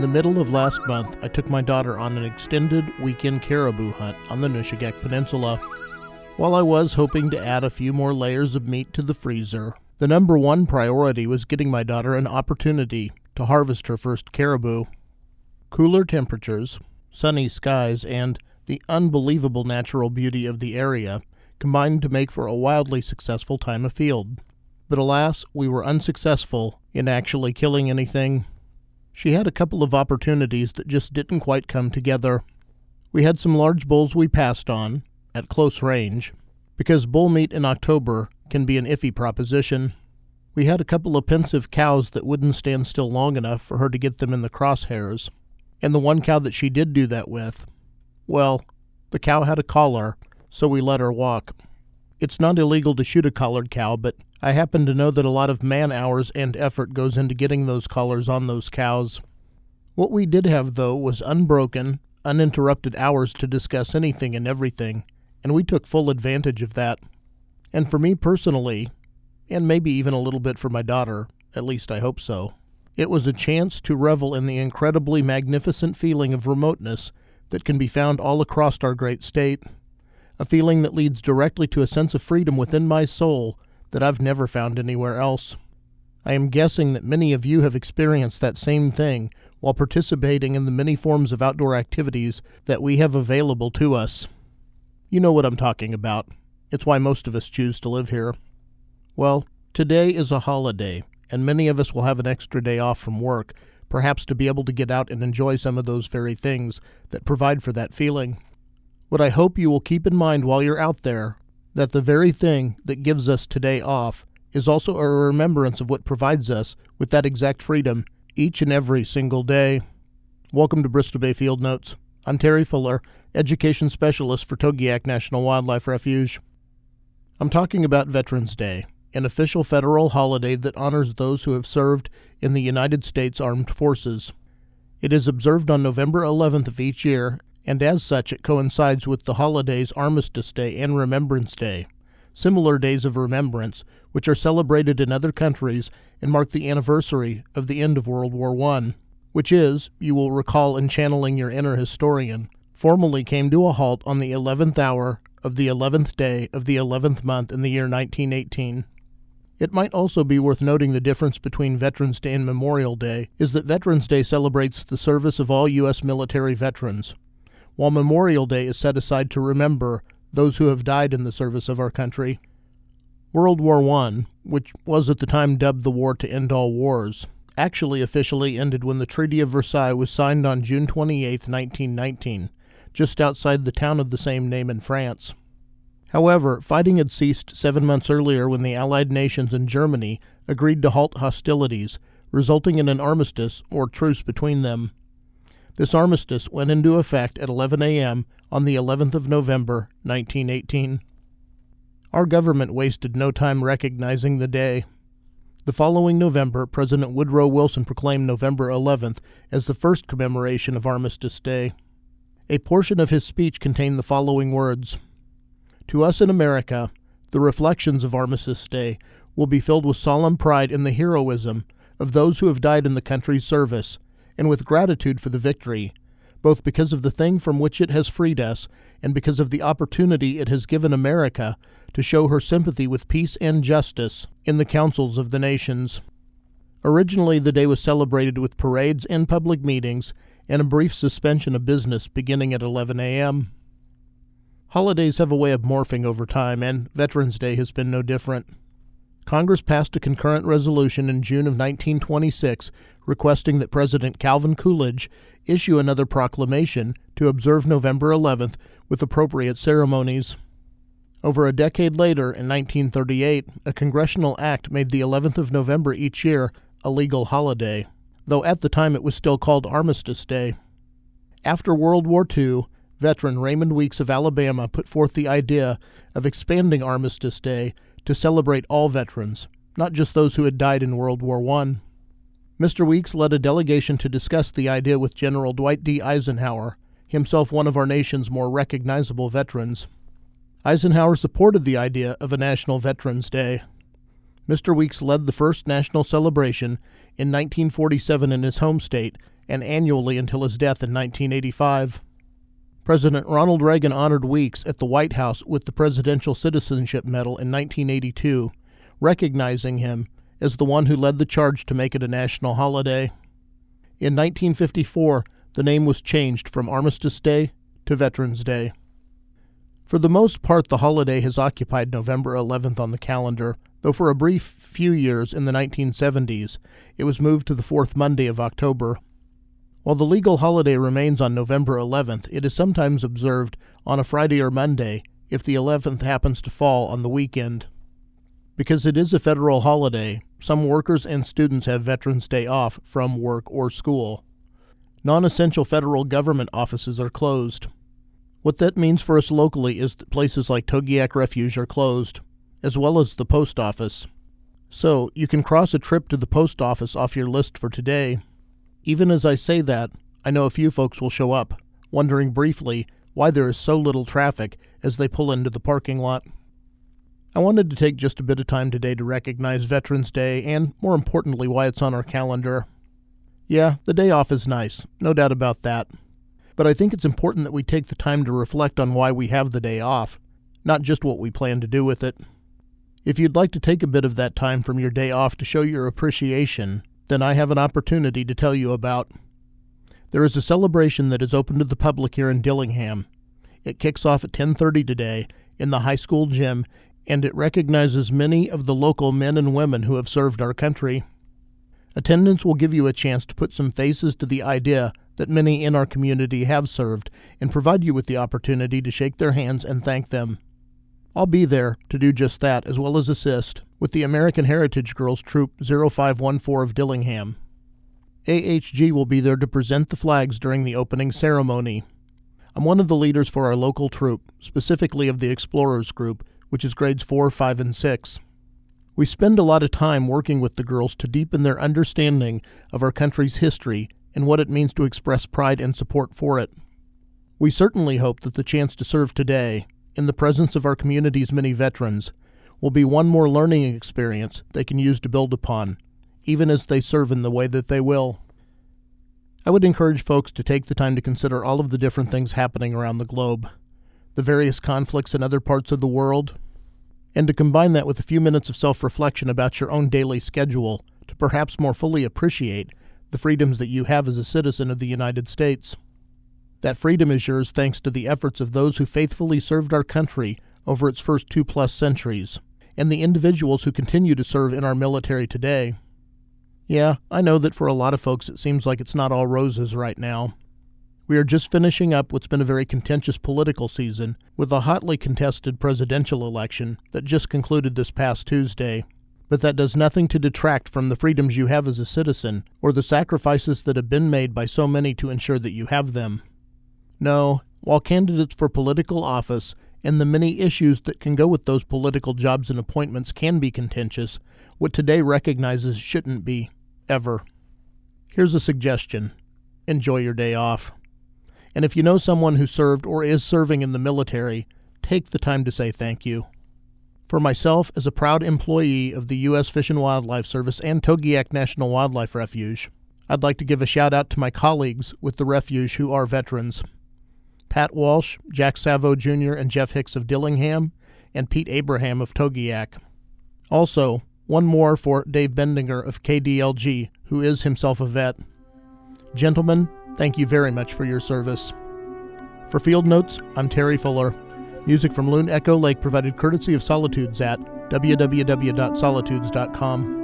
In the middle of last month, I took my daughter on an extended weekend caribou hunt on the Nushagak Peninsula. While I was hoping to add a few more layers of meat to the freezer, the number one priority was getting my daughter an opportunity to harvest her first caribou. Cooler temperatures, sunny skies, and the unbelievable natural beauty of the area combined to make for a wildly successful time afield. But alas, we were unsuccessful in actually killing anything. She had a couple of opportunities that just didn't quite come together. We had some large bulls we passed on, at close range, because bull meat in October can be an iffy proposition. We had a couple of pensive cows that wouldn't stand still long enough for her to get them in the crosshairs. And the one cow that she did do that with, well, the cow had a collar, so we let her walk. It's not illegal to shoot a collared cow, but I happen to know that a lot of man-hours and effort goes into getting those collars on those cows. What we did have, though, was unbroken, uninterrupted hours to discuss anything and everything, and we took full advantage of that. And for me personally, and maybe even a little bit for my daughter, at least I hope so, it was a chance to revel in the incredibly magnificent feeling of remoteness that can be found all across our great state, a feeling that leads directly to a sense of freedom within my soul that I've never found anywhere else. I am guessing that many of you have experienced that same thing while participating in the many forms of outdoor activities that we have available to us. You know what I'm talking about. It's why most of us choose to live here. Well, today is a holiday, and many of us will have an extra day off from work, perhaps to be able to get out and enjoy some of those very things that provide for that feeling. What I hope you will keep in mind while you're out there, that the very thing that gives us today off is also a remembrance of what provides us with that exact freedom each and every single day. Welcome to Bristol Bay Field Notes. I'm Terry Fuller, Education Specialist for Togiak National Wildlife Refuge. I'm talking about Veterans Day, an official federal holiday that honors those who have served in the United States Armed Forces. It is observed on November 11th of each year, and as such it coincides with the holidays Armistice Day and Remembrance Day, similar days of remembrance which are celebrated in other countries and mark the anniversary of the end of World War I, which is, you will recall in channeling your inner historian, formally came to a halt on the 11th hour of the 11th day of the 11th month in the year 1918. It might also be worth noting the difference between Veterans Day and Memorial Day is that Veterans Day celebrates the service of all U.S. military veterans, while Memorial Day is set aside to remember those who have died in the service of our country. World War I, which was at the time dubbed the War to End All Wars, actually officially ended when the Treaty of Versailles was signed on June 28, 1919, just outside the town of the same name in France. However, fighting had ceased 7 months earlier when the Allied nations and Germany agreed to halt hostilities, resulting in an armistice or truce between them. This armistice went into effect at 11 a.m. on the 11th of November, 1918. Our government wasted no time recognizing the day. The following November, President Woodrow Wilson proclaimed November 11th as the first commemoration of Armistice Day. A portion of his speech contained the following words: "To us in America, the reflections of Armistice Day will be filled with solemn pride in the heroism of those who have died in the country's service, and with gratitude for the victory, both because of the thing from which it has freed us and because of the opportunity it has given America to show her sympathy with peace and justice in the councils of the nations." Originally, the day was celebrated with parades and public meetings and a brief suspension of business beginning at 11 a.m. Holidays have a way of morphing over time, and Veterans Day has been no different. Congress passed a concurrent resolution in June of 1926 requesting that President Calvin Coolidge issue another proclamation to observe November 11th with appropriate ceremonies. Over a decade later, in 1938, a congressional act made the 11th of November each year a legal holiday, though at the time it was still called Armistice Day. After World War II, veteran Raymond Weeks of Alabama put forth the idea of expanding Armistice Day to celebrate all veterans, not just those who had died in World War I. Mr. Weeks led a delegation to discuss the idea with General Dwight D. Eisenhower, himself one of our nation's more recognizable veterans. Eisenhower supported the idea of a National Veterans Day. Mr. Weeks led the first national celebration in 1947 in his home state and annually until his death in 1985. President Ronald Reagan honored Weeks at the White House with the Presidential Citizenship Medal in 1982, recognizing him as the one who led the charge to make it a national holiday. In 1954, the name was changed from Armistice Day to Veterans Day. For the most part, the holiday has occupied November 11th on the calendar, though for a brief few years in the 1970s, it was moved to the fourth Monday of October. While the legal holiday remains on November 11th, it is sometimes observed on a Friday or Monday if the 11th happens to fall on the weekend. Because it is a federal holiday, some workers and students have Veterans Day off from work or school. Non-essential federal government offices are closed. What that means for us locally is that places like Togiak Refuge are closed, as well as the post office. So, you can cross a trip to the post office off your list for today. Even as I say that, I know a few folks will show up, wondering briefly why there is so little traffic as they pull into the parking lot. I wanted to take just a bit of time today to recognize Veterans Day and, more importantly, why it's on our calendar. Yeah, the day off is nice, no doubt about that. But I think it's important that we take the time to reflect on why we have the day off, not just what we plan to do with it. If you'd like to take a bit of that time from your day off to show your appreciation, then I have an opportunity to tell you about. There is a celebration that is open to the public here in Dillingham. It kicks off at 10:30 today in the high school gym, and it recognizes many of the local men and women who have served our country. Attendance will give you a chance to put some faces to the idea that many in our community have served and provide you with the opportunity to shake their hands and thank them. I'll be there to do just that, as well as assist with the American Heritage Girls Troop 0514 of Dillingham. AHG will be there to present the flags during the opening ceremony. I'm one of the leaders for our local troop, specifically of the Explorers Group, which is grades 4, 5, and 6. We spend a lot of time working with the girls to deepen their understanding of our country's history and what it means to express pride and support for it. We certainly hope that the chance to serve today, in the presence of our community's many veterans, will be one more learning experience they can use to build upon, even as they serve in the way that they will. I would encourage folks to take the time to consider all of the different things happening around the globe, the various conflicts in other parts of the world, and to combine that with a few minutes of self-reflection about your own daily schedule to perhaps more fully appreciate the freedoms that you have as a citizen of the United States. That freedom is yours thanks to the efforts of those who faithfully served our country over its first 2+ centuries, and the individuals who continue to serve in our military today. Yeah, I know that for a lot of folks it seems like it's not all roses right now. We are just finishing up what's been a very contentious political season with a hotly contested presidential election that just concluded this past Tuesday. But that does nothing to detract from the freedoms you have as a citizen or the sacrifices that have been made by so many to ensure that you have them. No, while candidates for political office and the many issues that can go with those political jobs and appointments can be contentious, what today recognizes shouldn't be, ever. Here's a suggestion. Enjoy your day off. And if you know someone who served or is serving in the military, take the time to say thank you. For myself, as a proud employee of the U.S. Fish and Wildlife Service and Togiak National Wildlife Refuge, I'd like to give a shout-out to my colleagues with the refuge who are veterans. Pat Walsh, Jack Savo Jr., and Jeff Hicks of Dillingham, and Pete Abraham of Togiak. Also, one more for Dave Bendinger of KDLG, who is himself a vet. Gentlemen, thank you very much for your service. For Field Notes, I'm Terry Fuller. Music from Loon Echo Lake provided courtesy of Solitudes at www.solitudes.com.